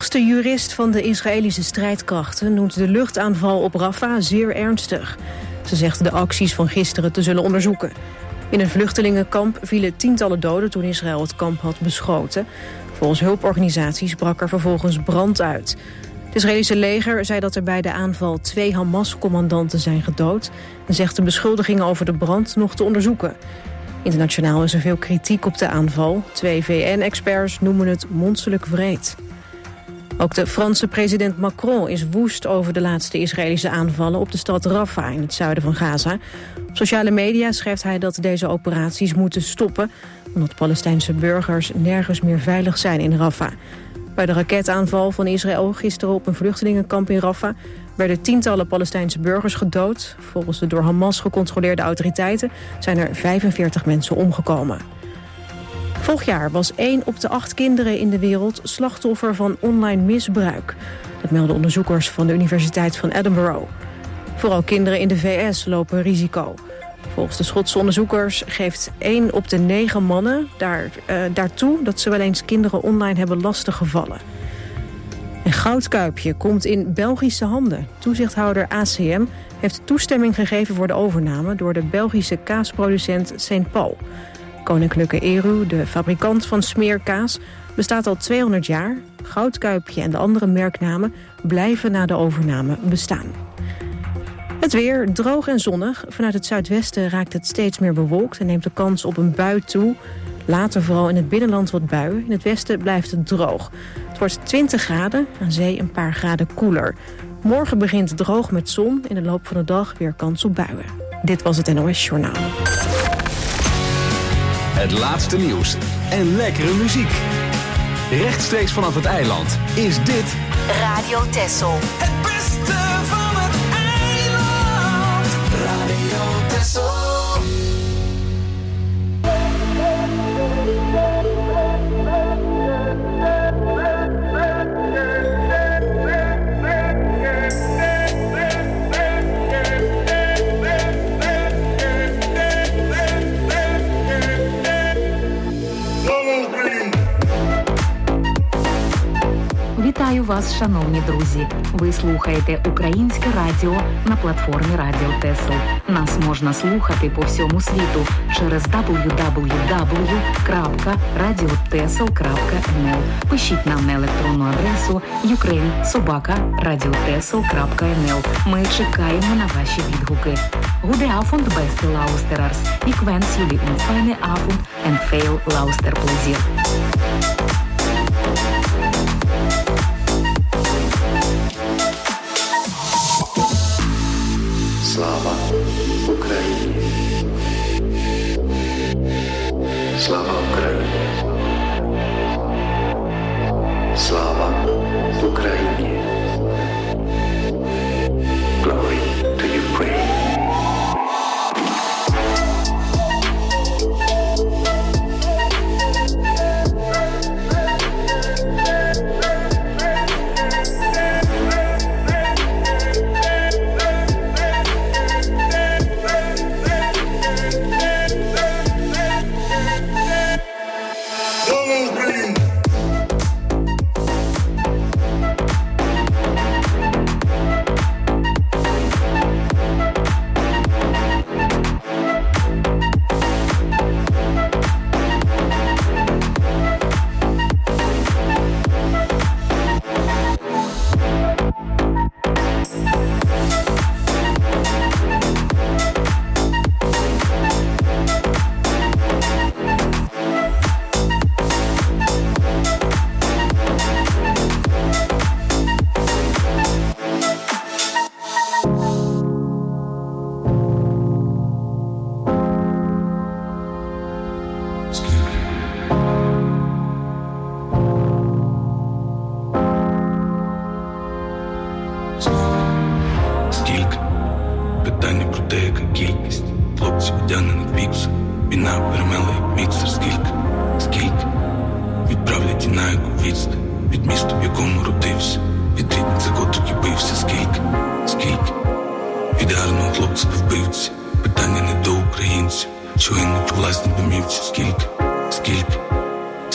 hoogste jurist van de Israëlische strijdkrachten noemt de luchtaanval op Rafah zeer ernstig. Ze zegt de acties van gisteren te zullen onderzoeken. In een vluchtelingenkamp vielen tientallen doden toen Israël het kamp had beschoten. Volgens hulporganisaties brak er vervolgens brand uit. Het Israëlische leger zei dat er bij de aanval 2 Hamas-commandanten zijn gedood en zegt de beschuldigingen over de brand nog te onderzoeken. Internationaal is er veel kritiek op de aanval. 2 VN-experts noemen het monsterlijk wreed. Ook de Franse president Macron is woest over de laatste Israëlische aanvallen op de stad Rafah in het zuiden van Gaza. Op sociale media schrijft hij dat deze operaties moeten stoppen, omdat Palestijnse burgers nergens meer veilig zijn in Rafah. Bij de raketaanval van Israël gisteren op een vluchtelingenkamp in Rafah werden tientallen Palestijnse burgers gedood. Volgens de door Hamas gecontroleerde autoriteiten zijn er 45 mensen omgekomen. Vorig jaar was 1 op de 8 kinderen in de wereld slachtoffer van online misbruik. Dat melden onderzoekers van de Universiteit van Edinburgh. Vooral kinderen in de VS lopen risico. Volgens de Schotse onderzoekers geeft 1 op de 9 mannen daartoe dat ze wel eens kinderen online hebben lastiggevallen. En Goudkuipje komt in Belgische handen. Toezichthouder ACM heeft toestemming gegeven voor de overname door de Belgische kaasproducent St. Paul. Koninklijke Eru, de fabrikant van smeerkaas, bestaat al 200 jaar. Goudkuipje en de andere merknamen blijven na de overname bestaan. Het weer, droog en zonnig. Vanuit het zuidwesten raakt het steeds meer bewolkt en neemt de kans op een bui toe. Later vooral in het binnenland wat buien. In het westen blijft het droog. Het wordt 20 graden, aan zee een paar graden koeler. Morgen begint droog met zon. In de loop van de dag weer kans op buien. Dit was het NOS Journaal. Het laatste nieuws en lekkere muziek. Rechtstreeks vanaf het eiland is dit Radio Texel. Het beste van het eiland. Radio Texel. Вітаю вас, шановні друзі! Ви слухаєте Українське радіо на платформі Радіо Тесл. Нас можна слухати по всьому світу через www.radiotesl.nl. Пишіть нам на електронну адресу ukraine@radiotesl.nl. Ми чекаємо на ваші відгуки. Goede avond, beste luisteraars. Ik wens jullie een fijne avond en veel luisterplezier. Слава Україні! Слава Україні! Слава Україні! Glory to Ukraine!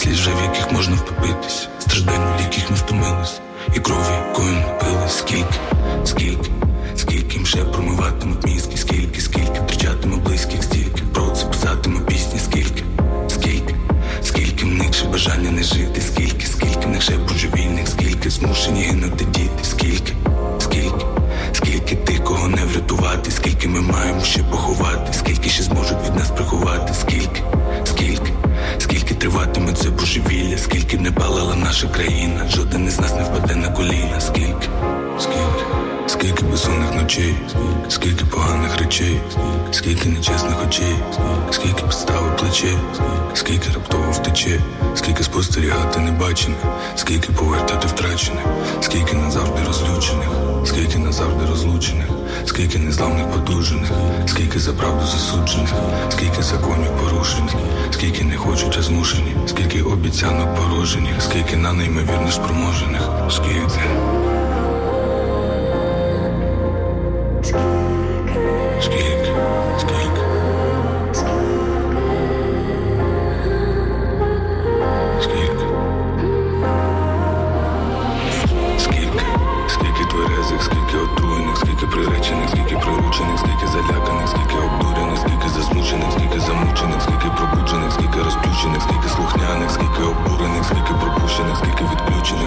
сліз вже в яких можна втопитись, страждань, в яких ми втомились, і крові, якою напились. Скільки їм ще промиватимуть мізки, скільки втрачатиме близьких, стільки про це писатиме пісні, скільки в них ще бажання не жити, скільки в них ще божевільних, скільки змушені гинути діти, скільки тих, кого не врятувати, скільки ми маємо ще поховати, скільки ще зможуть від нас приховати, скільки триватиме це божевілля, скільки не палала наша країна, жоден із нас не впаде на коліна, скільки безсонних ночей, скільки поганих речей, скільки нечесних очей, скільки підстави плече, скільки раптово втече, скільки спостерігати небачене, скільки повертати втрачене, скільки назавжди розлучених, скільки незламних подужених, скільки за правду засуджених, скільки законів порушених, скільки не хочуть, а змушені, скільки обіцянок порожених, скільки на неймовірно спроможених, скільки. Скільки тверезих, скільки отруєних, скільки приречених, скільки приручених, скільки заляканих, скільки обдурених, скільки засмучених, скільки замучених, скільки пробуджених, скільки розплющених, скільки слухняних, скільки обурених, скільки пропущених, скільки відключених.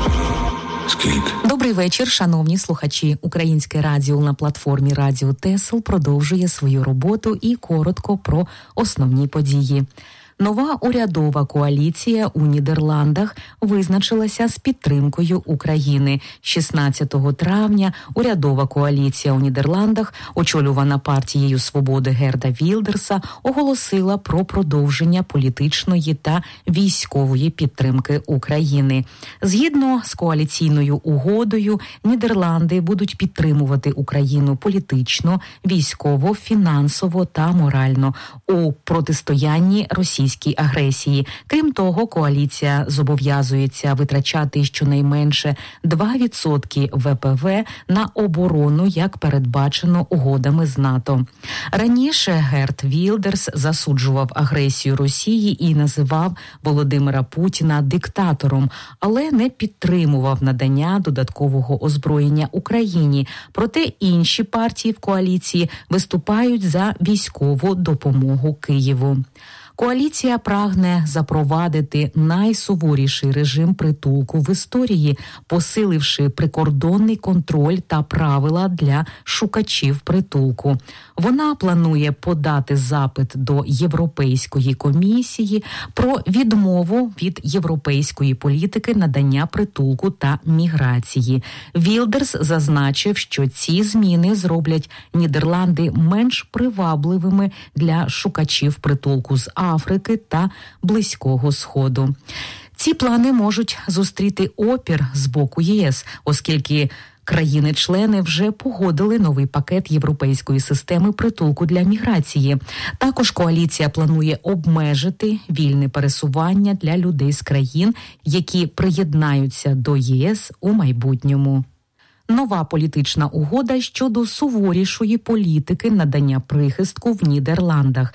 Добрий вечір, шановні слухачі. Українське радіо на платформі Радіо ТЕСЛ продовжує свою роботу і коротко про основні події. Нова урядова коаліція у Нідерландах визначилася з підтримкою України. 16 травня урядова коаліція у Нідерландах, очолювана партією свободи Герда Вілдерса, оголосила про продовження політичної та військової підтримки України. Згідно з коаліційною угодою, Нідерланди будуть підтримувати Україну політично, військово, фінансово та морально у протистоянні російській агресії. Крім того, коаліція зобов'язується витрачати щонайменше 2% ВПВ на оборону, як передбачено угодами з НАТО. Раніше Герд Вілдерс засуджував агресію Росії і називав Володимира Путіна диктатором, але не підтримував надання додаткового озброєння Україні. Проте інші партії в коаліції виступають за військову допомогу Києву. Коаліція прагне запровадити найсуворіший режим притулку в історії, посиливши прикордонний контроль та правила для шукачів притулку. Вона планує подати запит до Європейської комісії про відмову від європейської політики надання притулку та міграції. Вілдерс зазначив, що ці зміни зроблять Нідерланди менш привабливими для шукачів притулку з Африки та Близького Сходу. Ці плани можуть зустріти опір з боку ЄС, оскільки країни-члени вже погодили новий пакет європейської системи притулку для міграції. Також коаліція планує обмежити вільне пересування для людей з країн, які приєднаються до ЄС у майбутньому. Нова політична угода щодо суворішої політики надання прихистку в Нідерландах.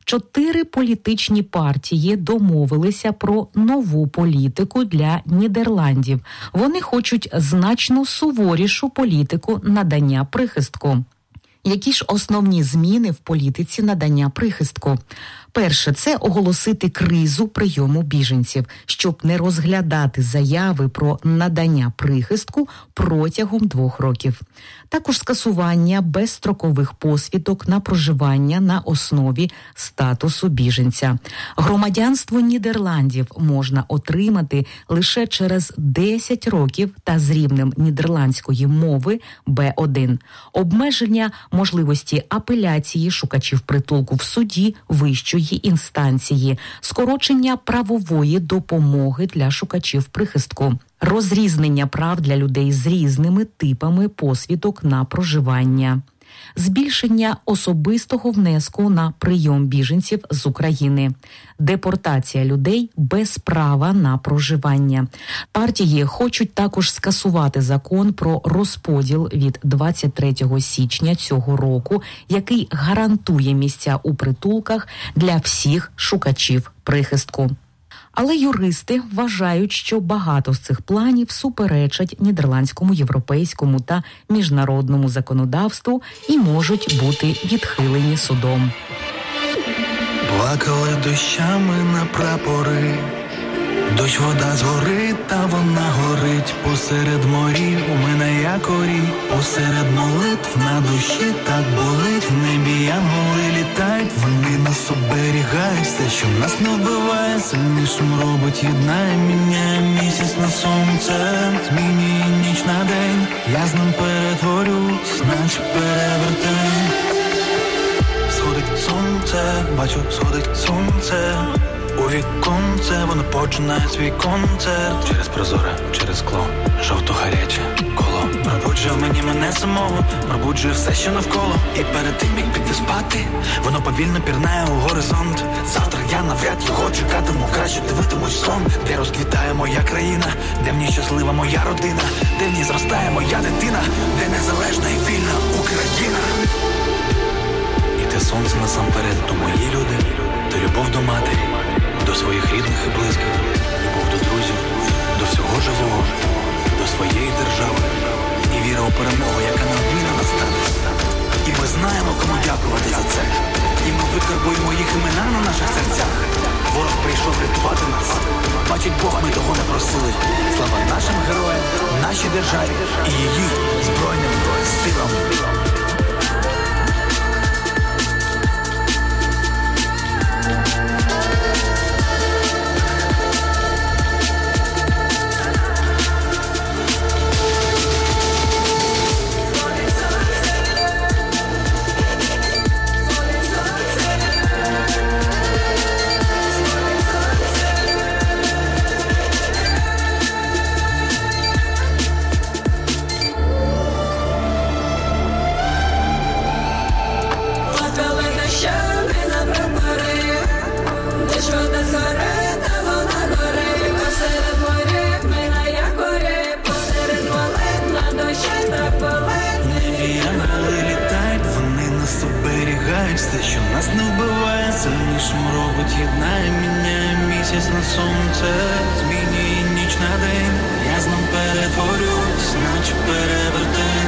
4 політичні партії домовилися про нову політику для Нідерландів. Вони хочуть значно суворішу політику надання прихистку. Які ж основні зміни в політиці надання прихистку? Перше – це оголосити кризу прийому біженців, щоб не розглядати заяви про надання прихистку протягом 2 років. Також скасування безстрокових посвідок на проживання на основі статусу біженця. Громадянство Нідерландів можна отримати лише через 10 років та з рівнем нідерландської мови Б1. Обмеження можливості апеляції шукачів притулку в суді вищої інстанції, скорочення правової допомоги для шукачів прихистку, розрізнення прав для людей з різними типами посвідок на проживання, збільшення особистого внеску на прийом біженців з України, депортація людей без права на проживання. Партії хочуть також скасувати закон про розподіл від 23 січня цього року, який гарантує місця у притулках для всіх шукачів прихистку. Але юристи вважають, що багато з цих планів суперечать нідерландському, європейському та міжнародному законодавству і можуть бути відхилені судом. Плакали дощами на прапори, дощ вода згорить, та вона горить посеред морів, у мене якорі, посеред молитв на душі так болить, в небі янголи літають, вони нас оберігають, все, що нас не вбиває, сильнішим робить, єднає, міняє місяць на сонце, змінює ніч на день, я з ним перетворюсь, наче перевертень. Сходить сонце, бачу, сходить сонце, у віконце воно починає свій концерт. Через прозоре, через скло, жовто-гаряче коло пробуджує в мені мене самого, пробуджує все, що навколо. І перед тим, як піти спати, воно повільно пірнає у горизонт. Завтра я навряд його чекатиму, краще дивитимусь сон, де розквітає моя країна, де в ній щаслива моя родина, де в ній зростає моя дитина, де незалежна і вільна Україна. Те сонце насамперед, то мої люди, то любов до матері, до своїх рідних і близьких, любов до друзів, до всього живого, до своєї держави і віра у перемогу, яка неодмінно настане. І ми знаємо, кому дякувати за це. І ми викарбуємо їх імена на наших серцях. Ворог прийшов рятувати нас. Бачить Бог, ми того не просили. Слава нашим героям, нашій державі і її Збройним силам. Все, що нас не вбиває, сильнішим робить, єднає, міняє місяць на сонце, змінює ніч на день, я з ним перетворюсь, наче перевертень.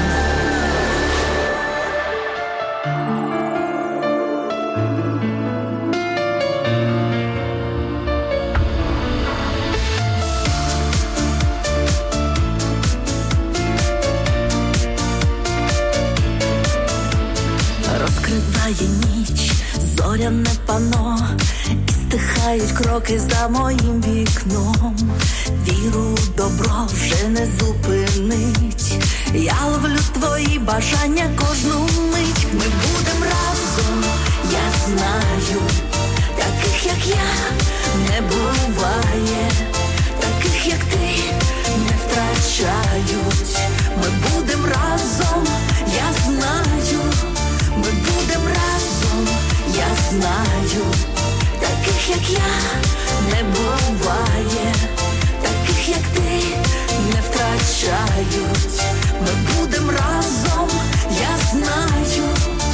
Розкриває ніч, зоряне панно, і стихають кроки за моїм вікном. Віру у добро вже не зупинить, я ловлю твої бажання кожну мить. Ми будем разом, я знаю, таких як я не буває, таких як ти не втрачають. Ми будем разом, я знаю, ми будем разом, я знаю, таких як я не буває, таких як ти не втрачають. Ми будем разом, я знаю.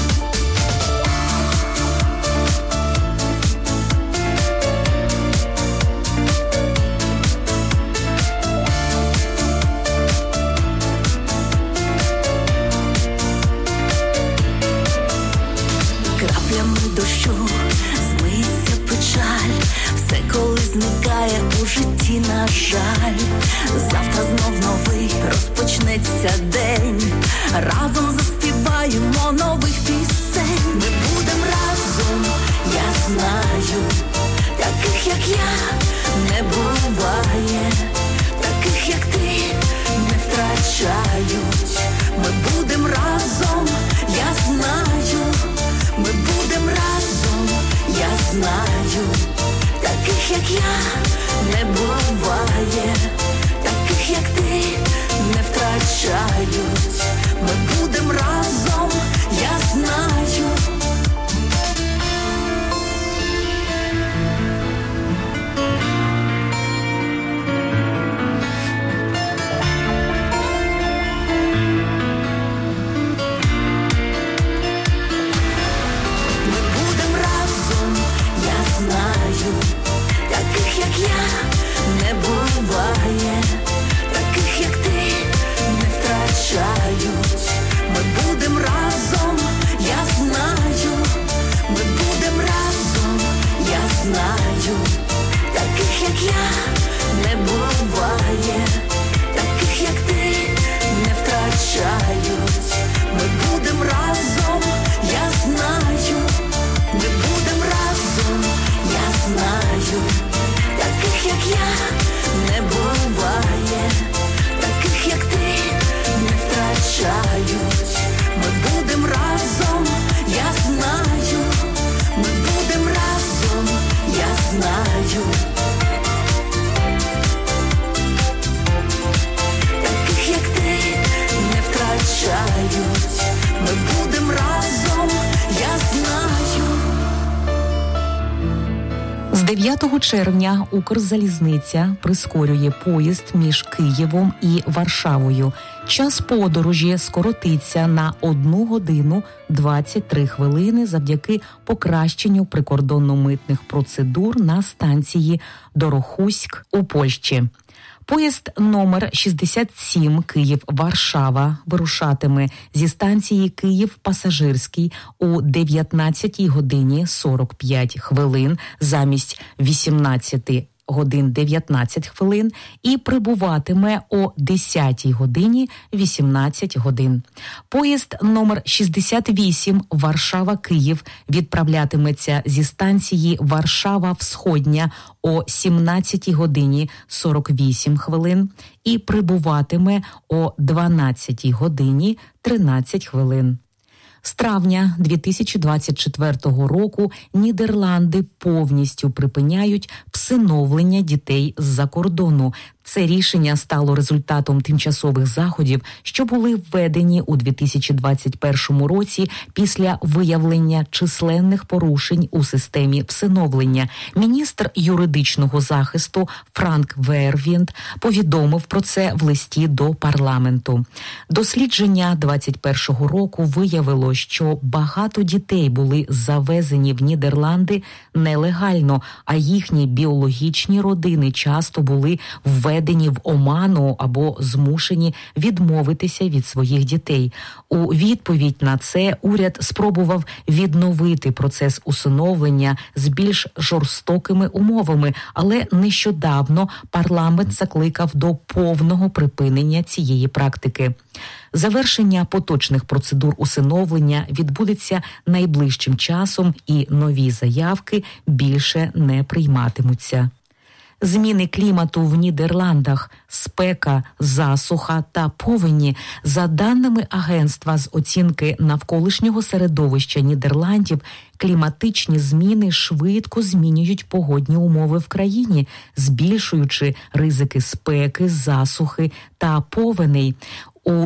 Дощу змиється печаль, все коли зникає у житті, на жаль. Завтра знов новий розпочнеться день, разом заспіваємо нових пісень. Ми будем разом, я знаю, таких як я не буває, таких як ти не втрачають. Ми будем разом, я знаю, ми будем разом, я знаю, таких як я не буває, таких як ти не втрачають. Ми будем разом, я знаю. Таких як я 9 червня Укрзалізниця прискорює поїзд між Києвом і Варшавою. Час подорожі скоротиться на 1 годину 23 хвилини завдяки покращенню прикордонно-митних процедур на станції Дорохуськ у Польщі. Поїзд номер 67 Київ-Варшава вирушатиме зі станції Київ-Пасажирський у 19 годині 45 хвилин замість 18 годин 19 хвилин і прибуватиме о 10 годині 18 годин. Поїзд номер 68 Варшава-Київ відправлятиметься зі станції Варшава-Всходня о 17 годині 48 хвилин і прибуватиме о 12 годині 13 хвилин. З травня 2024 року Нідерланди повністю припиняють всиновлення дітей з-за кордону. Це рішення стало результатом тимчасових заходів, що були введені у 2021 році після виявлення численних порушень у системі всиновлення. Міністр юридичного захисту Франк Вервінд повідомив про це в листі до парламенту. Дослідження 2021 року виявило, що багато дітей були завезені в Нідерланди нелегально, а їхні біологічні родини часто були введені в оману або змушені відмовитися від своїх дітей. У відповідь на це уряд спробував відновити процес усиновлення з більш жорстокими умовами, але нещодавно парламент закликав до повного припинення цієї практики. Завершення поточних процедур усиновлення відбудеться найближчим часом і нові заявки більше не прийматимуться. Зміни клімату в Нідерландах, спека, засуха та повені. За даними агентства з оцінки навколишнього середовища Нідерландів, кліматичні зміни швидко змінюють погодні умови в країні, збільшуючи ризики спеки, засухи та повеней. У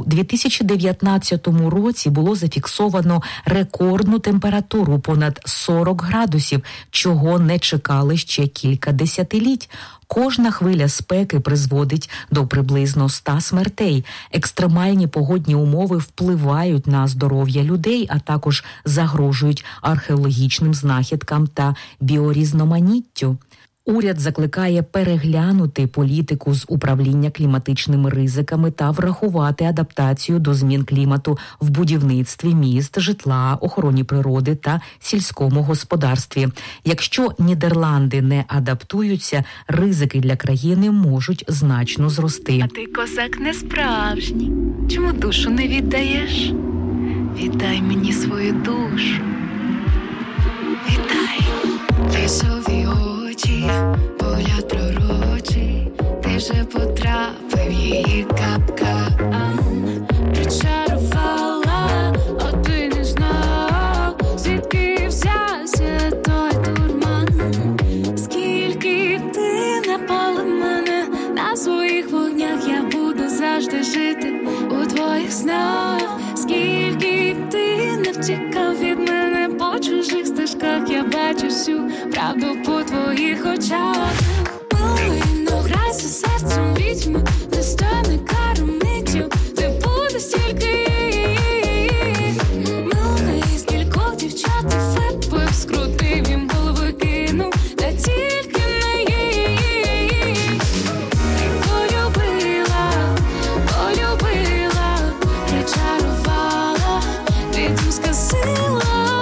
2019 році було зафіксовано рекордну температуру понад 40 градусів, чого не чекали ще кілька десятиліть. Кожна хвиля спеки призводить до приблизно 100 смертей. Екстремальні погодні умови впливають на здоров'я людей, а також загрожують археологічним знахідкам та біорізноманіттю. Уряд закликає переглянути політику з управління кліматичними ризиками та врахувати адаптацію до змін клімату в будівництві міст, житла, охороні природи та сільському господарстві. Якщо Нідерланди не адаптуються, ризики для країни можуть значно зрости. А ти, козак, не справжній. Чому душу не віддаєш? Віддай мені свою душу. Віддай. Лісові очі, погляд пророчий, ти вже потрапив її капкан. Причарувала, а ти не знав, звідки взявся той дурман. Скільки ти напалив мене, на своїх вогнях я буду завжди жити у твоїх снах. Скільки ти не втікав від мене по чужих стежках, я бачу всю правду по твоїх очах. Милино, грайся серцем відьми, не стане кармиттю, ти будеш тільки її. Милий, скількох дівчат ти випив, скрутив їм голови, кинув, та тільки не її. Полюбила, полюбила, причарувала, відьму сказила.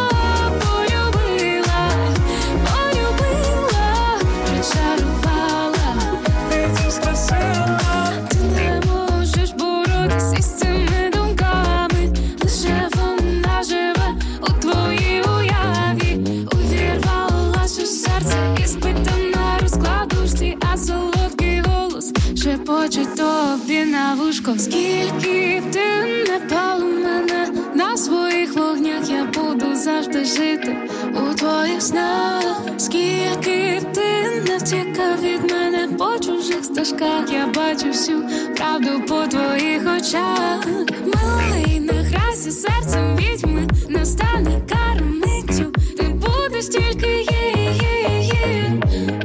Шепоче тобі на вушко. Скільки б ти не палив мене, на своїх вогнях я буду завжди жити у твоїх снах. Скільки б ти не втікав від мене по чужих стежках, я бачу всю правду по твоїх очах. Милий, не грайся серцем відьми, не стане кармиттю, ти будеш тільки її.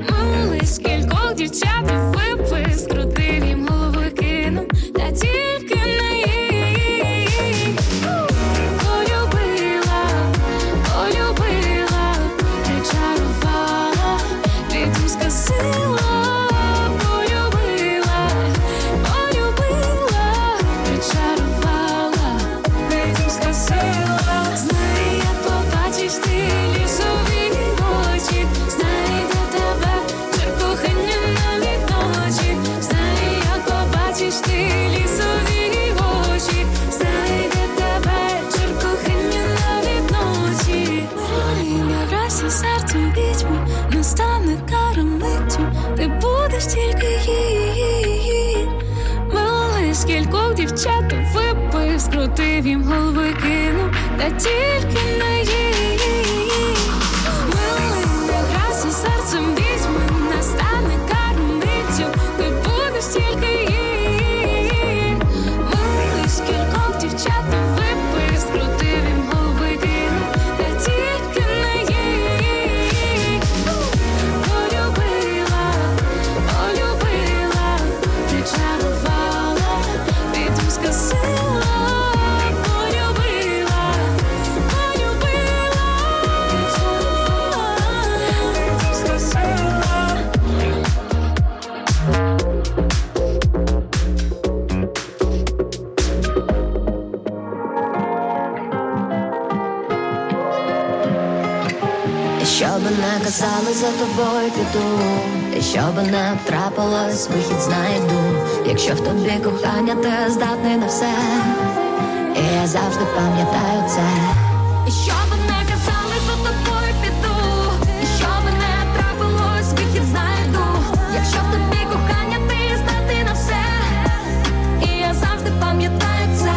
дівчата випив, скрутив їм голови, кинув, та тільки не їй. Милий, не грайся серцем, візьми, настане карну миттю, ти будеш тільки їй. Милий, скількох дівчата випив, скрутив їм голови, кинув, та тільки не їй. Полюбила, полюбила, не чарувала, відьм сказила. Полюбила, полюбила, не чарувала, відьм сказила. Що би не казали, за тобою піду, і що би не трапилось, вихід знайду. Якщо в тобі кохання, ти здатний на все, і я завжди пам'ятаю це. І що би не казали, за тобою піду, і що би не трапилось, вихід знайду. Якщо в тобі кохання, ти здатний на все, і я завжди пам'ятаю це.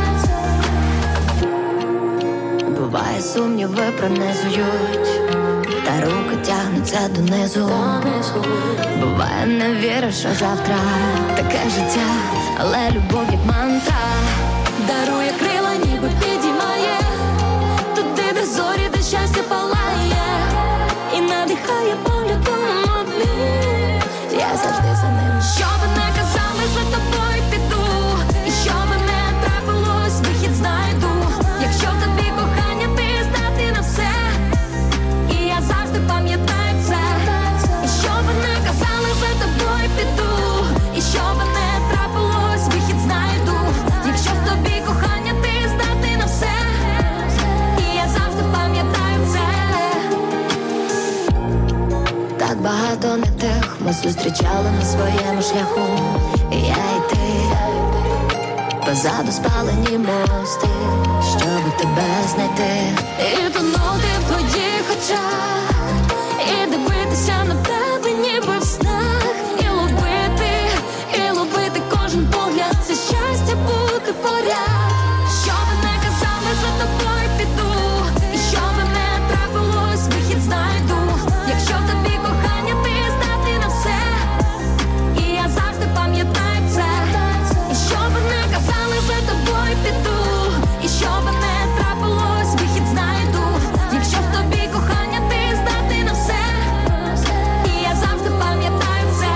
Буває, сумніви пронизують, та руки тягнуться донизу. Буває, не віриш, що завтра таке життя, але любов як мантра дарує крила, ніби підіймає туди, де зорі, де щастя палає, і надихає поглядом одним. Я завжди за ним. Що би не казали, за тобою піду, і що би не трапилось, вихід знайду. Якщо в тобі кохання, ти здатний на все, і я завжди пам'ятаю це. І що би не казали, за тобою піду, і що би не трапилось, вихід знайду. Якщо в тобі кохання, ти здатний на все, і я завжди пам'ятаю це. Так багато не тих ми зустрічали на своєму шляху, і я і ти. Позаду спалені мости, щоб тебе знайти, і тонути в твоїх очах, і дивитися на тебе ніби в снах, і ловити кожен погляд, це щастя бути поряд. Що би не казали, за тобою піду, і що би не трапилось, вихід знайду. Якщо в тобі кохання, ти здатний на все, і я завжди пам'ятаю це. І що би не казали, за тобою піду, і що би не трапилось, вихід знайду. Якщо в тобі кохання, ти здатний на все, і я завжди пам'ятаю це.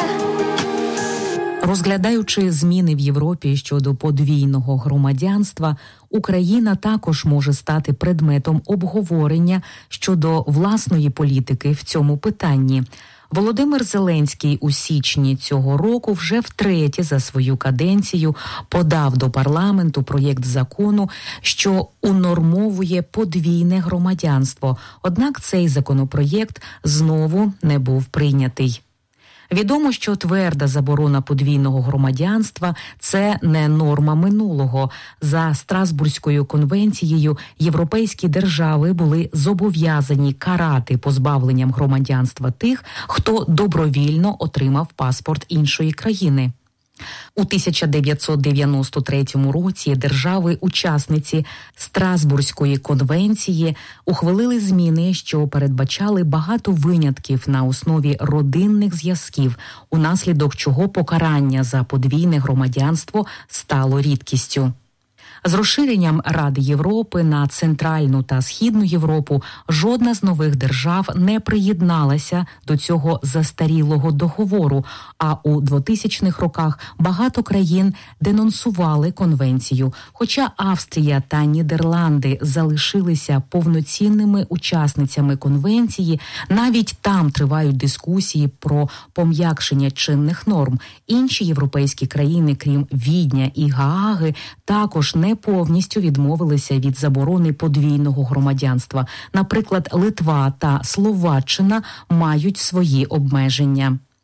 Розглядаючи зміни в Європі щодо подвійного громадянства, Україна також може стати предметом обговорення щодо власної політики в цьому питанні. Володимир Зеленський у січні цього року вже втретє за свою каденцію подав до парламенту проєкт закону, що унормовує подвійне громадянство. Однак цей законопроєкт знову не був прийнятий. Відомо, що тверда заборона подвійного громадянства – це не норма минулого. За Страсбурзькою конвенцією європейські держави були зобов'язані карати позбавленням громадянства тих, хто добровільно отримав паспорт іншої країни. У 1993 році держави-учасниці Страсбурзької конвенції ухвалили зміни, що передбачали багато винятків на основі родинних зв'язків, унаслідок чого покарання за подвійне громадянство стало рідкістю. З розширенням Ради Європи на Центральну та Східну Європу жодна з нових держав не приєдналася до цього застарілого договору, а у 2000-х роках багато країн денонсували конвенцію. Хоча Австрія та Нідерланди залишилися повноцінними учасницями конвенції, навіть там тривають дискусії про пом'якшення чинних норм. Інші європейські країни, крім Відня і Гааги, також не повністю відмовилися від заборони подвійного громадянства. Наприклад, Литва та Словаччина мають свої обмеження.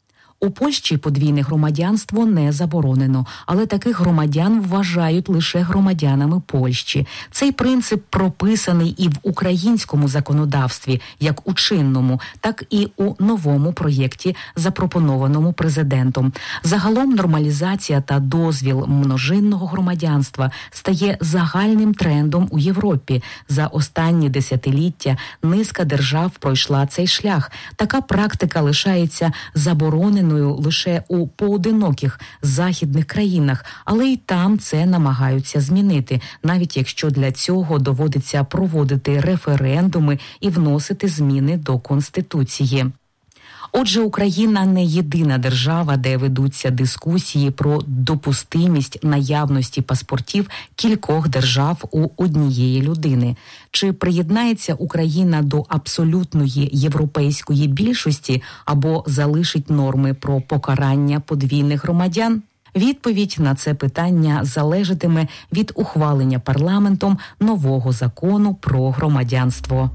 У Польщі подвійне громадянство не заборонено, але таких громадян вважають лише громадянами Польщі. Цей принцип прописаний і в українському законодавстві, як у чинному, так і у новому проєкті, запропонованому президентом. Загалом нормалізація та дозвіл множинного громадянства стає загальним трендом у Європі. За останні десятиліття низка держав пройшла цей шлях. Така практика лишається забороненою лише у поодиноких західних країнах, але й там це намагаються змінити, навіть якщо для цього доводиться проводити референдуми і вносити зміни до Конституції. Отже, Україна не єдина держава, де ведуться дискусії про допустимість наявності паспортів кількох держав у однієї людини. Чи приєднається Україна до абсолютної європейської більшості або залишить норми про покарання подвійних громадян? Відповідь на це питання залежатиме від ухвалення парламентом нового закону про громадянство.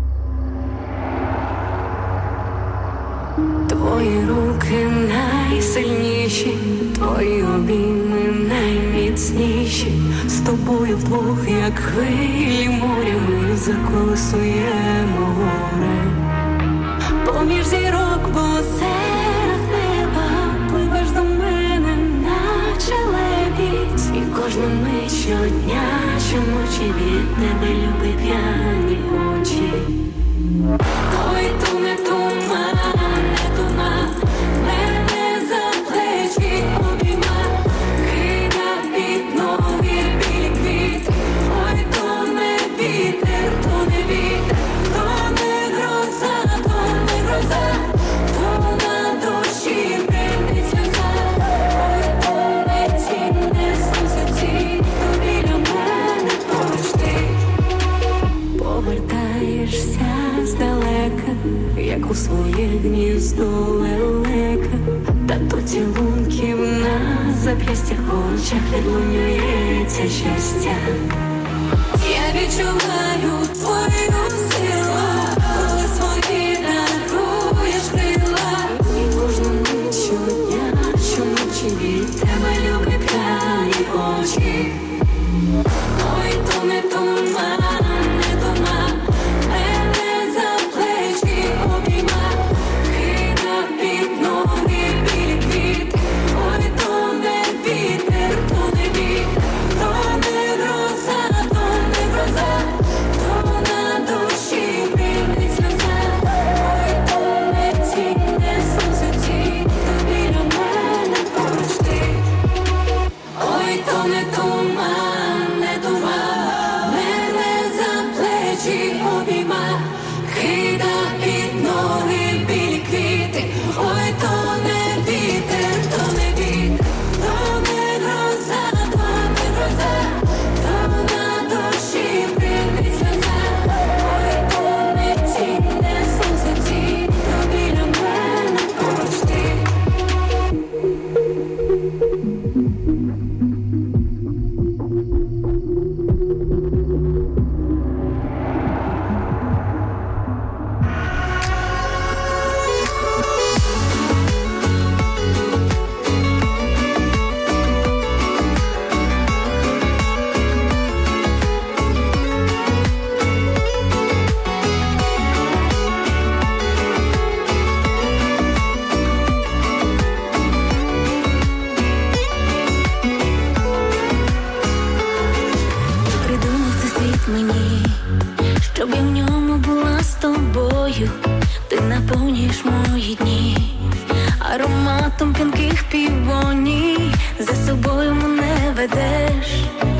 Твої руки найсильніші, твої обійми найміцніші. З тобою вдвох, як хвилі моря, ми заколесуємо горе. Поміж зірок по озерах неба пливеш до мене, наче лебідь. І кожну мить щодня, щоночі від тебе любить п'яні очі. Ой, ту не туман. Як у своє гніздо лелека, та то цілунків на зап'ястях, в очах відлунюється щастя. Я відчуваю твою силу, коли свої даруєш крила. І кожну мить щодня, щоночі від тебе любить п'яні очі. Ой, то не туман. Ароматом п'янких півоній за собою мене ведеш.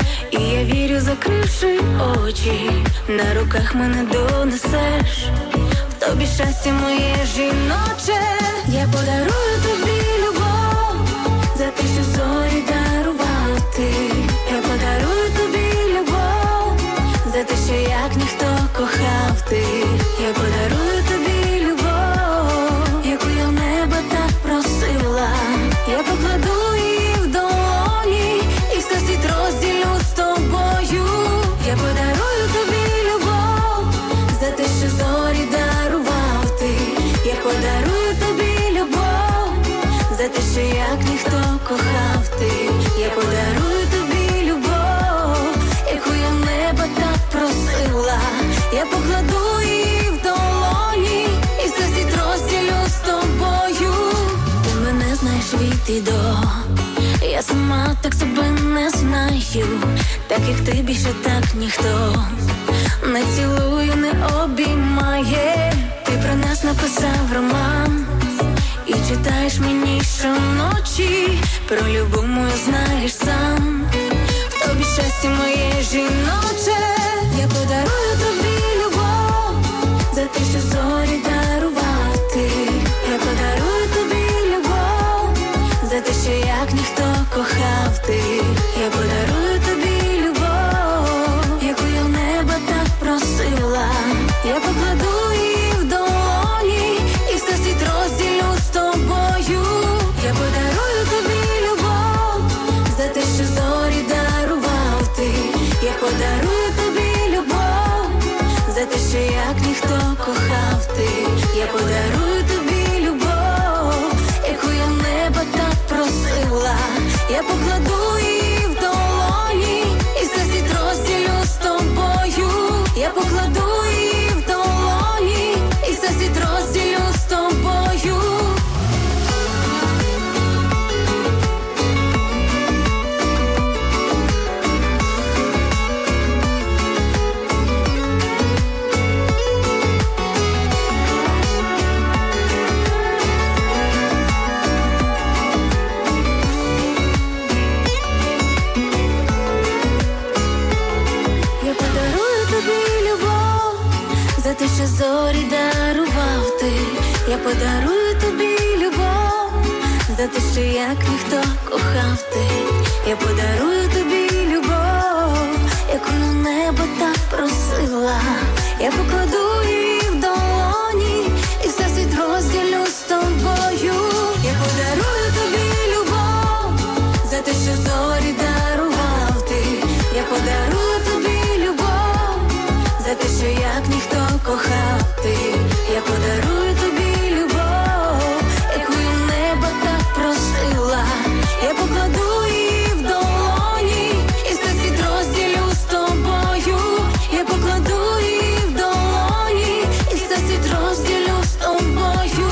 І я вірю, закривши очі, на руках мене донесеш. В тобі щастя моє жіноче. Я подарую тобі любов за те, що зорі дарував ти. Я подарую тобі любов за те, що як ніхто кохав ти. Я подарую тобі любов, яку я в небо так просила. Я покладу її в долоні і все світ розділю з тобою. Я подарую тобі любов за те, що зорі дарував ти. Я подарую тобі любов кохав ти. Я подарую тобі любов, яку я в небо так просила. Я покладу її в долоні і все світ розділю з тобою. Ти мене знаєш від і до, я сама так себе не знаю. Так як ти більше так ніхто не цілує, не обіймає. Ти про нас написав роман і читаєш мені щоночі. Про любов мою знаєш сам, в тобі щастя моє жіноче. Я подарую тобі любов, за те, що зорі дарувати. Я подарую тобі любов, за те, що як ніхто кохав ти. Я подарую тобі любов, яку я в небо так просила. Я покладу її в долоні і все світ розділю з тобою. Я подарую тобі любов, за те, що зорі дарував ти. Я подарую тобі любов, за те, що як ніхто кохав ти. Я подарую тобі любов, яку я в небо так просила. Я покладу її в долоні і все світ розділю з тобою. Я покладу її в долоні і все світ розділю з тобою. За те, що зорі дарував ти. Я подарую тобі любов, за те, що як ніхто кохав ти. Я подарую тобі любов, яку в небо так просила. Я покладу її в долоні і все світ розділю з тобою. Я подарую тобі любов, за те, що зорі дарував ти. Я подарую тобі любов, за те, що як ніхто кохав ти. Я подарую тобі любов, яку я в небо так просила. Я покладу її в долоні і все світ розділю з тобою. Я покладу її в долоні і все світ розділю з тобою.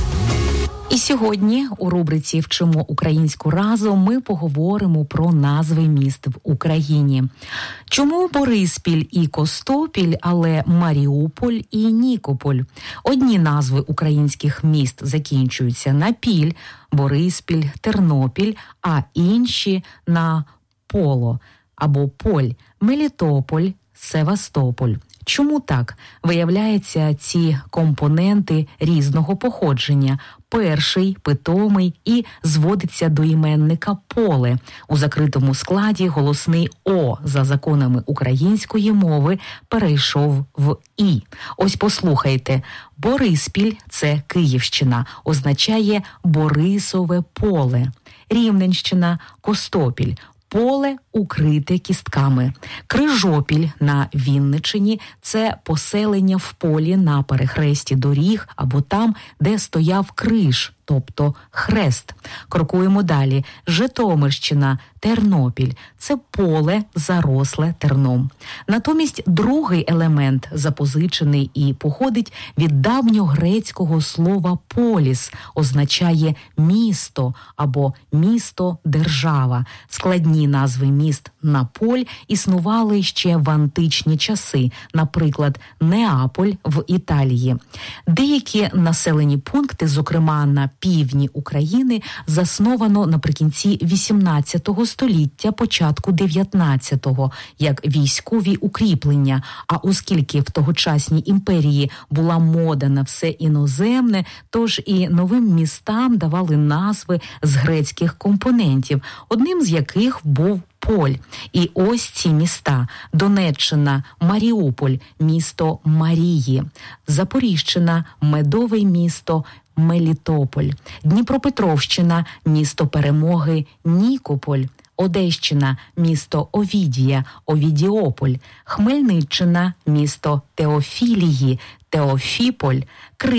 І сьогодні у рубриці «Вчимо українську разом» ми поговоримо про назви міст в Україні. Чому Бориспіль і Костопіль, але Маріуполь і Нікополь? Одні назви українських міст закінчуються на піль, Бориспіль, Тернопіль, а інші на поло або поль, Мелітополь, Севастополь. Чому так? Виявляється, ці компоненти різного походження. Перший, питомий і зводиться до іменника поле. У закритому складі голосний «о» за законами української мови перейшов в «і». Ось послухайте. Бориспіль – це Київщина, означає «Борисове поле». Рівненщина – Костопіль. Поле укрите кістками. Крижопіль на Вінниччині – це поселення в полі на перехресті доріг або там, де стояв криж, тобто хрест. Крокуємо далі. Житомирщина, Тернопіль – це поле, заросле терном. Натомість другий елемент запозичений і походить від давньогрецького слова «поліс», означає «місто» або «місто-держава». Складні назви міст на поль існували ще в античні часи, наприклад, Неаполь в Італії. Деякі населені пункти, зокрема на півдні України, засновано наприкінці 18 століття, початку 19-го, як військові укріплення. А оскільки в тогочасній імперії була мода на все іноземне, тож і новим містам давали назви з грецьких компонентів, одним з яких був Поль. І ось ці міста. Донеччина – Маріуполь, місто Марії. Запоріжчина – медове місто Мелітополь. Дніпропетровщина – місто Перемоги Нікополь. Одещина – місто Овідія, Овідіополь. Хмельниччина – місто Теофілії, Теофіполь. Крим –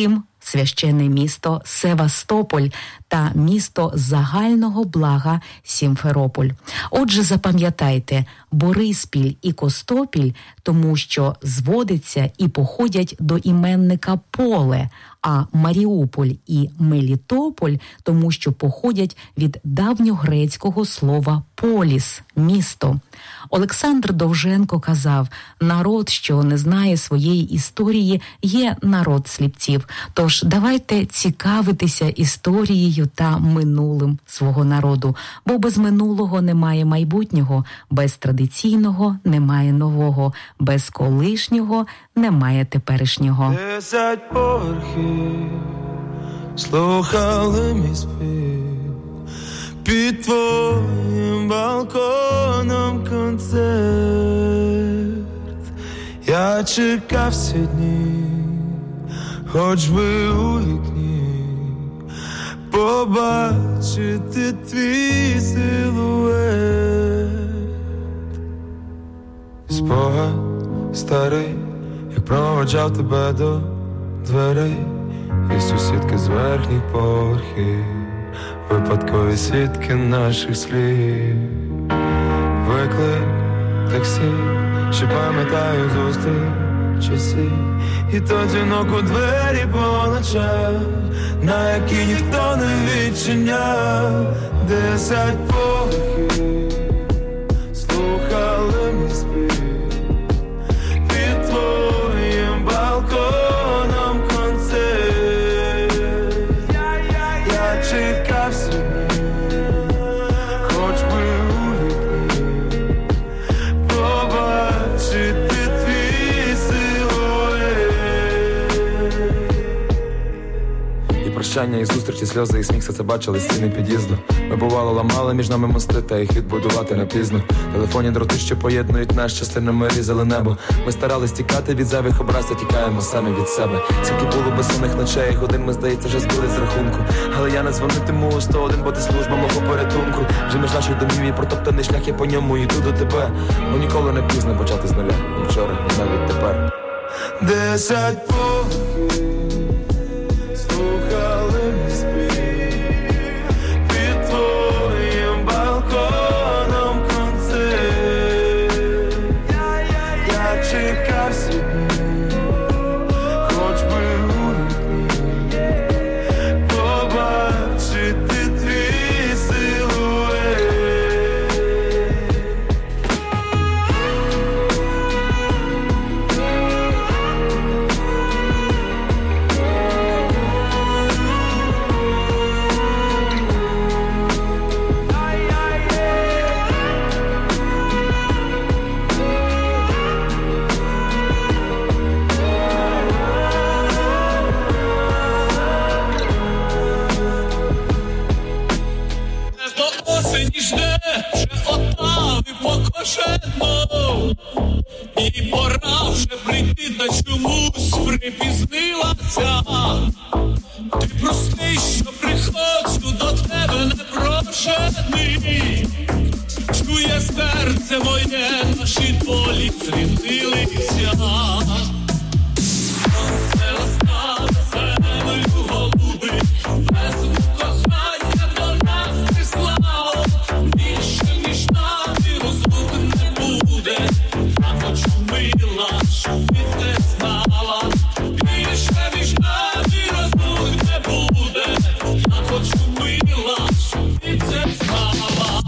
священне місто Севастополь та місто загального блага Сімферополь. Отже, запам'ятайте, Бориспіль і Костопіль, тому що зводиться і походять до іменника поле, а Маріуполь і Мелітополь, тому що походять від давньогрецького слова поліс – місто. Олександр Довженко казав: народ, що не знає своєї історії, є народ сліпців. Тож давайте цікавитися історією та минулим свого народу, бо без минулого немає майбутнього, без традиційного немає нового, без колишнього немає теперішнього. 10 поверхів слухали мій спів, під твоїм балконом концерт. Я чекав всі дні, хоч би у вікні побачити твій силует. Спогад старий, як проводжав тебе до дверей, і сусідки з верхніх поверхів, випадкові свідки наших слів. Виклик таксі, що пам'ятаю зустріч часів, і той дзвінок у двері по ночах, на які ніхто не відчиняв. 10 поверхів слухали мій спів, під твоїм балконом концерт. Я чекав сьогодні, хоч би у вікні побачити твій силует. І прощання, і зустрічі, сльози, і сміх, все це бачили стіни під'їзду. Ми бувало ламали між нами мости, та їх відбудувати не пізно. Телефонні дроти, що поєднують нас, частинами різали небо. Ми старались тікати від зайвих образ, та тікаємо самі від себе. Скільки було безсонних ночей, годин ми, здається, вже збили з рахунку. Але я не дзвонитиму у 101, бо ти служба мого порятунку. Вже між наших домів і протоптаний шлях, я по ньому йду до тебе. Бо ніколи не пізно почати з нуля, ні вчора, ні навіть тепер. 10 поверхів слухали мій спів, під твоїм балконом концерт. Я чекав сьогодні, хоч би у вікні побачити твій силует. Осені жде, вже отав і покошено, і пора вже прийти, та чомусь припізнилася. Ти простий, що приходжу до тебе непрошений. Чує серце моє, наші долі зрівнилися. Сонце розтане землю голубить, весну кохання до нас прислало. Більше між нами розлук не буде, а хочу мила, щоб ти це знала. Більше між нами розлук не буде, а хочу мила, щоб ти це знала.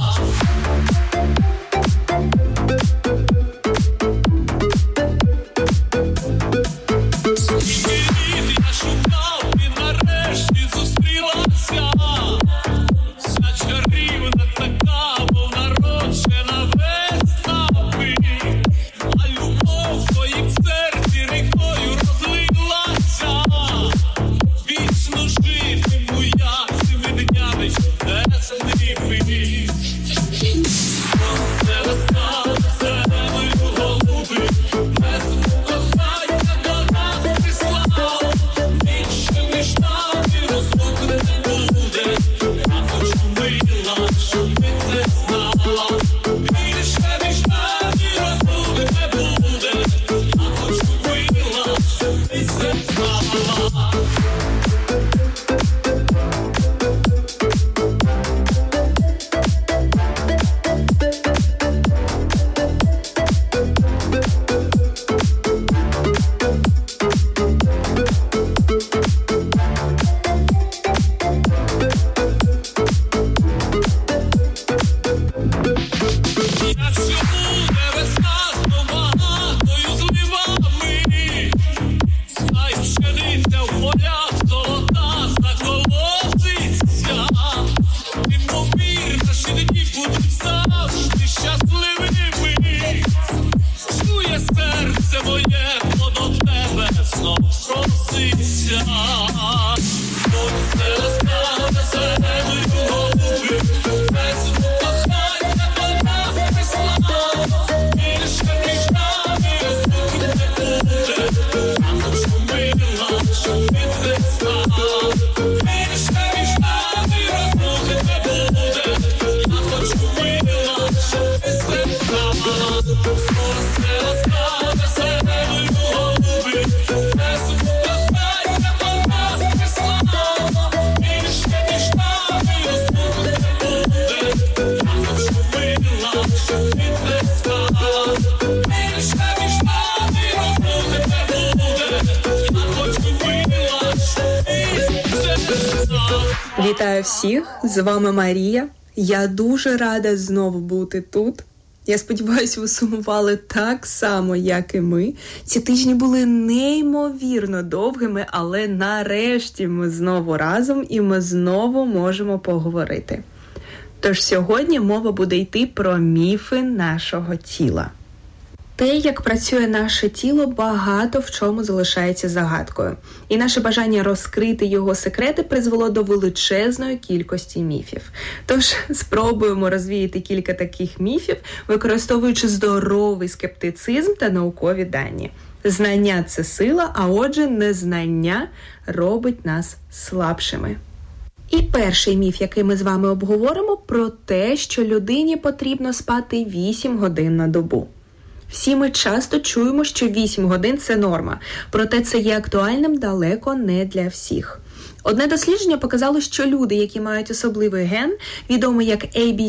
Вітаю всіх, з вами Марія. Я дуже рада знову бути тут. Я сподіваюся, ви сумували так само, як і ми. Ці тижні були неймовірно довгими, але нарешті ми знову разом і ми знову можемо поговорити. Тож сьогодні мова буде йти про міфи нашого тіла. Те, як працює наше тіло, багато в чому залишається загадкою. І наше бажання розкрити його секрети призвело до величезної кількості міфів. Тож спробуємо розвіяти кілька таких міфів, використовуючи здоровий скептицизм та наукові дані. Знання – це сила, а отже, незнання робить нас слабшими. І перший міф, який ми з вами обговоримо, про те, що людині потрібно спати 8 годин на добу. Всі ми часто чуємо, що 8 годин – це норма, проте це є актуальним далеко не для всіх. Одне дослідження показало, що люди, які мають особливий ген, відомий як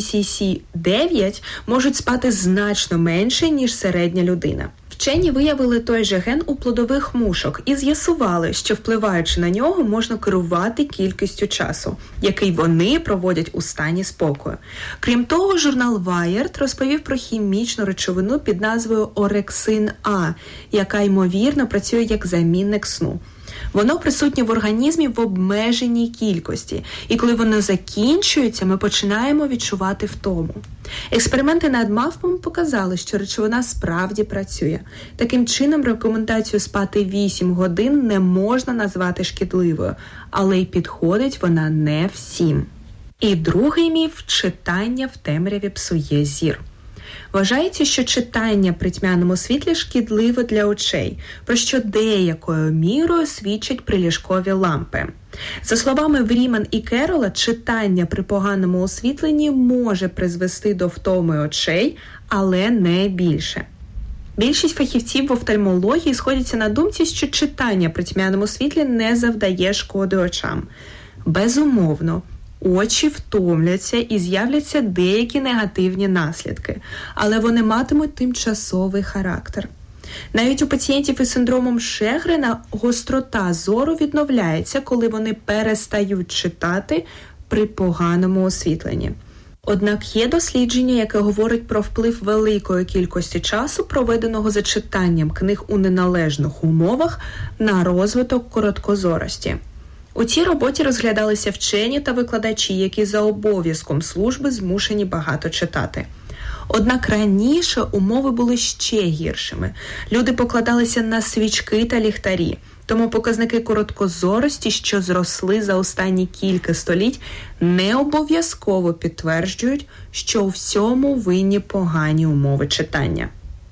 ABCC9, можуть спати значно менше, ніж середня людина. Вчені виявили той же ген у плодових мушок і з'ясували, що впливаючи на нього, можна керувати кількістю часу, який вони проводять у стані спокою. Крім того, журнал Wired розповів про хімічну речовину під назвою орексин А, яка, ймовірно, працює як замінник сну. Воно присутнє в організмі в обмеженій кількості, і коли воно закінчується, ми починаємо відчувати втому. Експерименти над мавпами показали, що речовина справді працює. Таким чином, рекомендацію спати 8 годин не можна назвати шкідливою, але й підходить вона не всім. І другий міф – читання в темряві псує зір. Вважається, що читання при тьмяному світлі шкідливе для очей, про що деякою мірою свідчать приліжкові лампи. За словами Вріман і Керола, читання при поганому освітленні може призвести до втоми очей, але не більше. Більшість фахівців в офтальмології сходяться на думці, що читання при тьмяному світлі не завдає шкоди очам. Безумовно, очі втомляться і з'являться деякі негативні наслідки, але вони матимуть тимчасовий характер. Навіть у пацієнтів із синдромом Шегрена гострота зору відновляється, коли вони перестають читати при поганому освітленні. Однак є дослідження, яке говорить про вплив великої кількості часу, проведеного за читанням книг у неналежних умовах, на розвиток короткозорості. У цій роботі розглядалися вчені та викладачі, які за обов'язком служби змушені багато читати. Однак раніше умови були ще гіршими. Люди покладалися на свічки та ліхтарі, тому показники короткозорості, що зросли за останні кілька століть, не обов'язково підтверджують, що у всьому винні погані умови читання.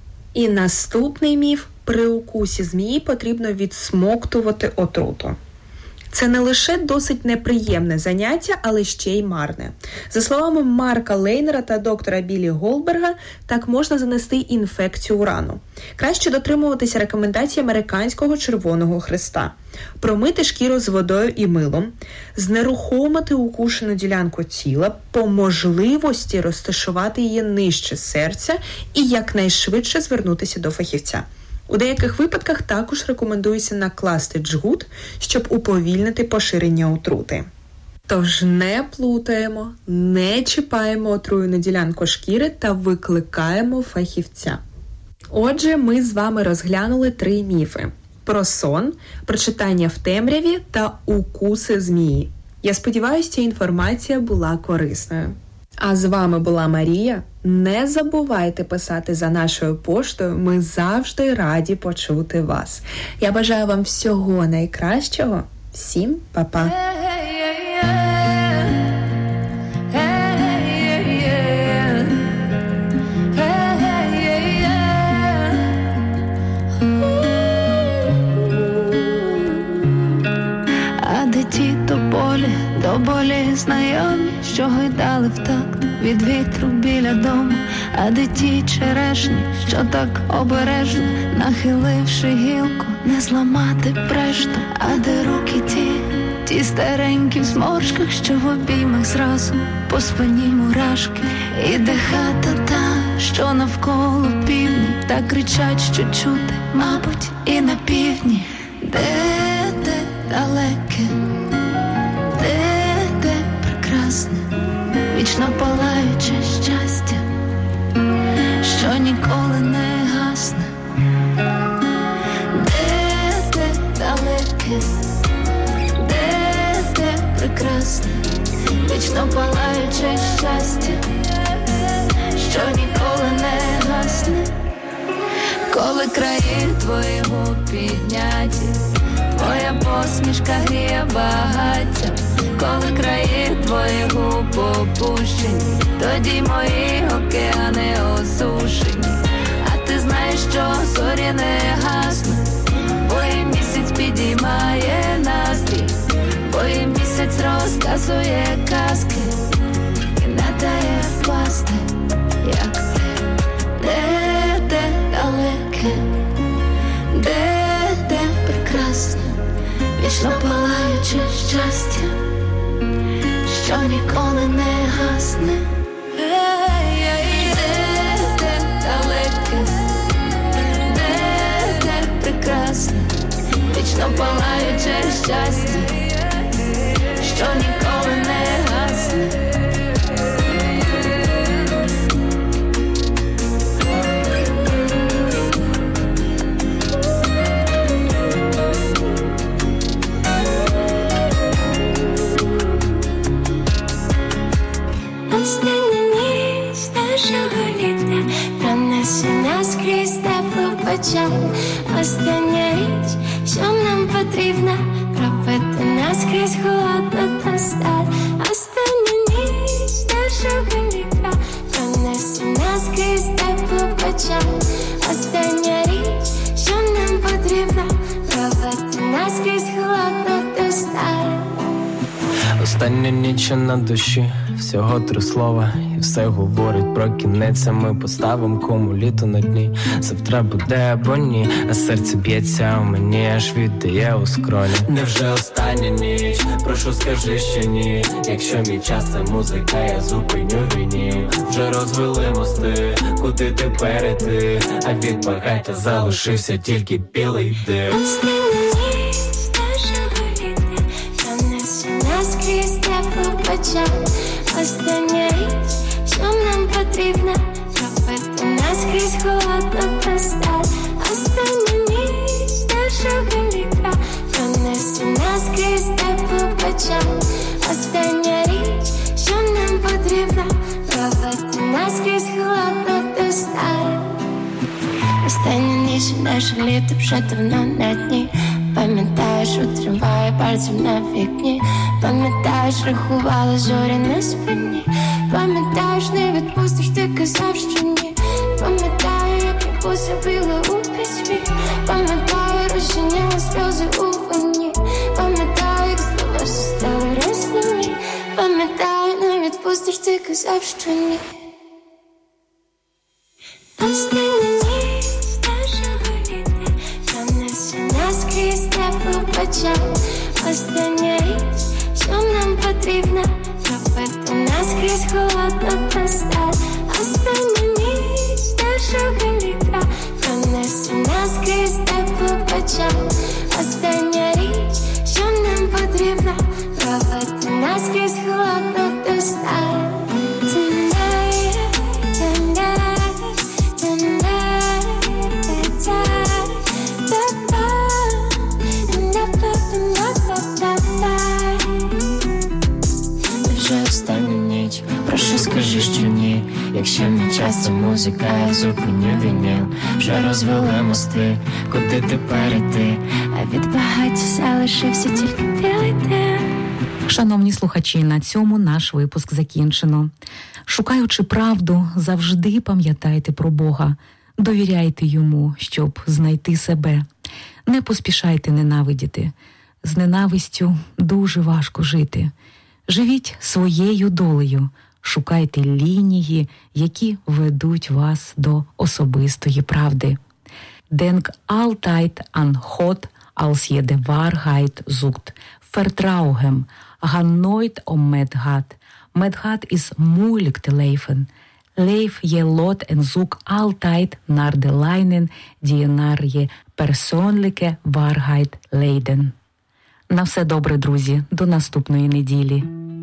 І наступний міф – при укусі змії потрібно відсмоктувати отруту. Це не лише досить неприємне заняття, але ще й марне. За словами Марка Лейнера та доктора Біллі Голдберга, так можна занести інфекцію у рану. Краще дотримуватися рекомендацій Американського Червоного Хреста. Промити шкіру з водою і милом, знерухомити укушену ділянку тіла, по можливості розташувати її нижче серця і якнайшвидше звернутися до фахівця. У деяких випадках також рекомендується накласти джгут, щоб уповільнити поширення отрути. Тож не плутаємо, не чіпаємо отруєну ділянку шкіри та викликаємо фахівця. Отже, ми з вами розглянули 3 міфи – про сон, про читання в темряві та укуси змії. Я сподіваюся, ця інформація була корисною. А з вами була Марія. Не забувайте писати за нашою поштою, ми завжди раді почути вас. Я бажаю вам всього найкращого. Всім па-па! А де ті тополі, до болі знайомі, що гойдали в такт від вітру біля дому, А де ті черешні, що так обережно, нахиливши гілку, не зламати прешту? А де руки ті старенькі в зморшках, що в обіймах зразу по спині мурашки? І де хата та, що навколо півні, так кричать, що чути, мабуть, і на півдні. Де далеке, де прекрасне, вічно палаюче щастя, що ніколи не гасне. Де далеке, де прекрасне, вічно палаюче щастя, що ніколи не гасне. Коли краї твої губ підняті, твоя посмішка гріє багаття. Коли краї твої губ опущені, тоді мої океани осушені. А ти знаєш, що зорі не гаснуть, бо і місяць підіймає настрій, бо і місяць розказує казки і не дає впасти, як ти. Де далеке, де прекрасне, вічно палаюче щастя, що ніколи не гасне. Де далеке, де прекрасне, вічно палаюче щастя, що ніколи не гасне. Остання ніч нашого літа пронесена скрізь теплу печаль. Остання річ, що нам потрібна, пробити наскрізь холодна та сталь. Остання ніч нашого літа пронесена скрізь теплу печаль. Остання річ, що нам потрібна, пробити наскрізь холодна та сталь. Остання ніч на душі, всього 3 слова, і все говорить про кінець. А ми поставим кому літо на дні. Завтра буде або ні, а серце б'ється у мені, аж віддає у скроні. Невже остання ніч? Прошу, скажи, що ні. Якщо мій час це музика, я зупиню війні. Вже розвели мости, куди тепер іти? А від багаття залишився тільки білий дим. Остання річ, що нам потрібна, пробити наскрізь холодна та сталь. Остання ніч нашого літа пронесена скрізь теплу печаль. Остання річ, що нам потрібна, пробити наскрізь холодна та сталь. Остання ніч наше літо вже давно на дні. Пам'ятаєш, у трамваї пальцем на вікні. Пам'ятаєш, рахувала зорі на спині. Пам'ятаєш, не відпустиш, ти казав, що ні. Пам'ятаю, як я позабила у письмі. Пам'ятаю, розчиняла сльози у вині. Пам'ятаю, як слова все стали рясними. Пам'ятаю, не відпустиш, ти казав, що ні. Остання ніч нашого літа пронесена скрізь теплу печаль. Остання річ, що нам потрібна, пробити наскрізь холодна та сталь. Остання ніч нашого літа пронесена скрізь теплу печаль. Остання річ, що нам потрібна, пробити наскрізь холодна та сталь. Прошу, скажи, що ні. Якщо мій час це музика, я зупиню війню. Вже розвели мости, куди тепер іти? А від багаття залишився тільки білий дим. Шановні слухачі, на цьому наш випуск закінчено. Шукаючи правду, завжди пам'ятайте про Бога. Довіряйте Йому, щоб знайти себе. Не поспішайте ненавидіти. З ненавистю дуже важко жити. Живіть своєю долею, Шукайте лінії, які ведуть вас до особистої правди. Denk altijd aan God als je de waarheid zoekt. Vertrouw hem. Ga nooit om met God. Met God is moeilijk te leven. Leef je lot en zoek altijd naar de lijnen die naar je persoonlijke waarheid leiden. На все добре, друзі. До наступної неділі.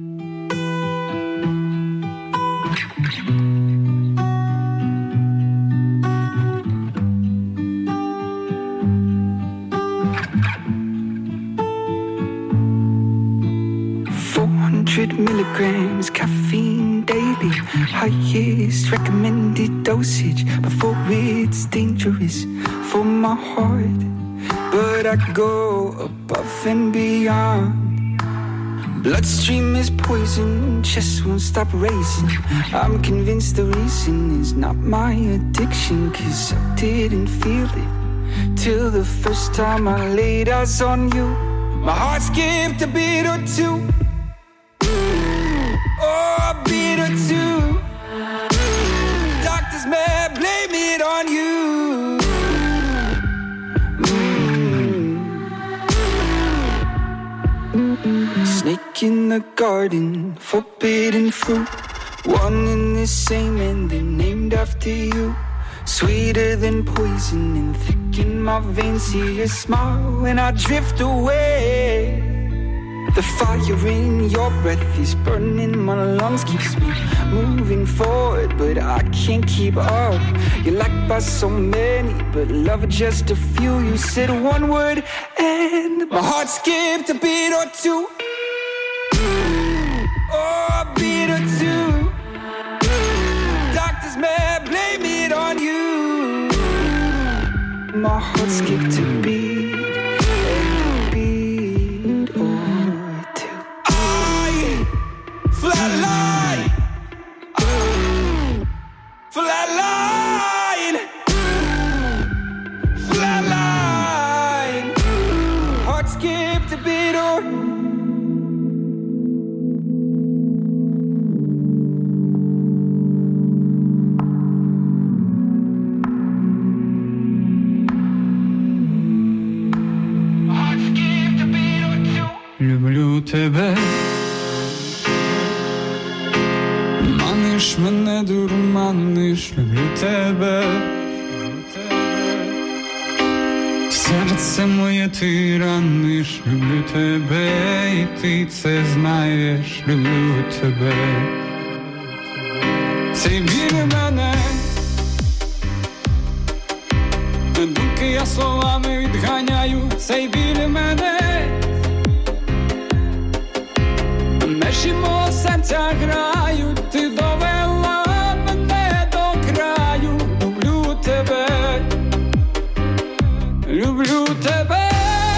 Milligrams caffeine daily, highest recommended dosage before it's dangerous for my heart. But I go above and beyond. Bloodstream is poison, chest won't stop racing. I'm convinced the reason is not my addiction, 'cause I didn't feel it till the first time I laid eyes on you. My heart skipped a beat or two. Oh, a beat or two. Doctors may blame it on you. Snake in the garden, forbidden fruit. One and the same and they're named after you. Sweeter than poison and thick in my veins. See your smile when I drift away. The fire in your breath is burning my lungs, keeps me moving forward, but I can't keep up. You're liked by so many, but love just a few. You said one word and my heart skipped a beat or two. Oh, a beat or two. Doctors may blame it on you. My heart skipped a beat. Flatline, flatline, flatline. Heart skipped a beat or. Люблю тебе. Маниш мене, дурманиш, люблю тебе. Серце моє ти раниш, люблю тебе, і ти це знаєш, люблю тебе. Цей біль мене, думки я словами відганяю, цей біль мене. Межі мого серця грають, ти довела мене до краю. Люблю тебе, люблю тебе.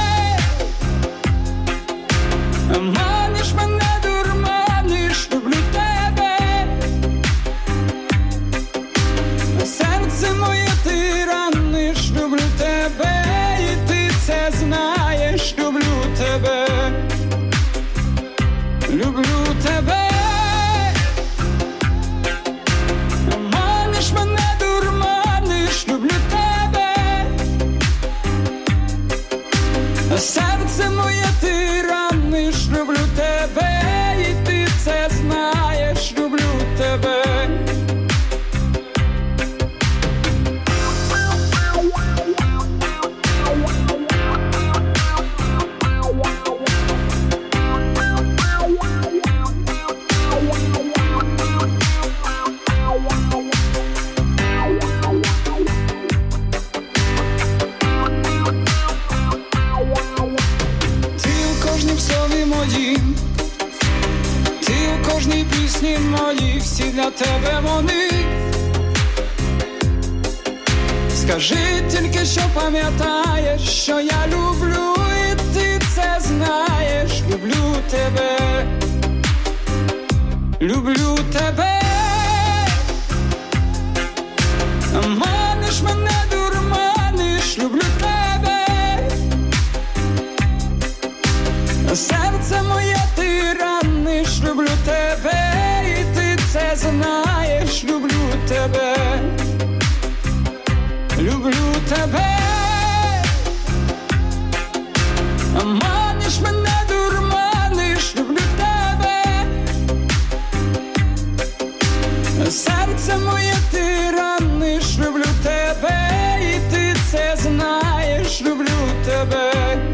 Маниш мене, дурманиш, люблю тебе. Серце моє ти раниш, люблю тебе, і ти це знаєш, люблю тебе. Люблю тебе, маниш мене, дурманиш, люблю тебе. Серце моє ти раниш, люблю тебе, і ти це знаєш, люблю тебе. Пісні мої, всі для тебе вони. Скажи тільки, що пам'ятаєш, що я люблю, і ти це знаєш. Люблю тебе, люблю тебе. Маниш мене, дурманиш, люблю тебе. Серце моє ти раниш, люблю тебе. тебе, люблю тебе. Маниш мене, дурманиш, люблю тебе. Серце моє ти раниш, люблю тебе, і ти це знаєш, люблю тебе.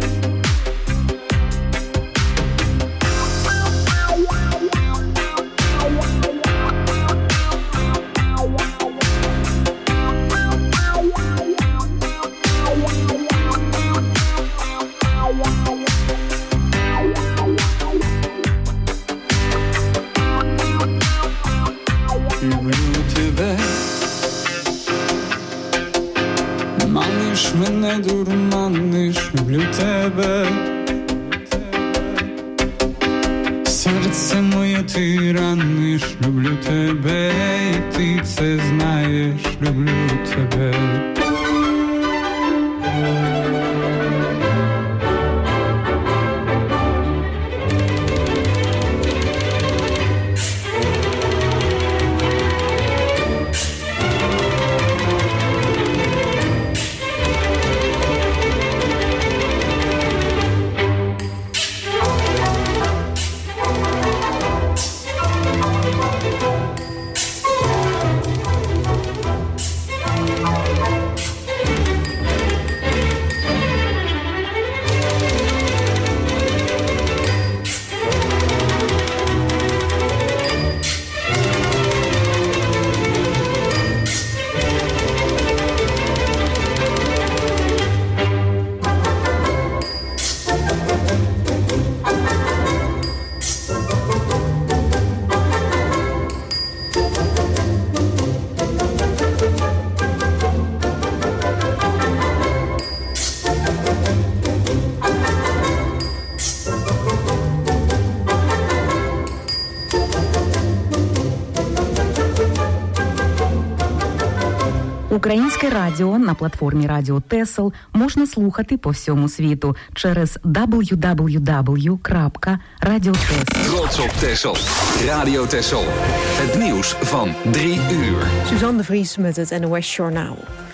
Мене дурманиш, люблю тебе. Серце моє ти раниш, люблю тебе, і ти це знаєш, люблю тебе. Українське радіо на платформі Радіо Тесел можна слухати по всьому світу через www.radiotessel. Trots op Tessel. Radio Tessel. Het nieuws van 3 uur. Suzanne de Vries met het NOS Journaal.